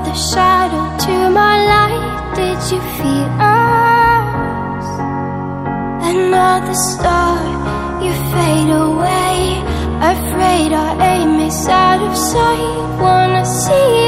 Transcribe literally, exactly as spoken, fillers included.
another shadow to my light. Did you feel us? Another star, you fade away. Afraid our aim is out of sight. Wanna see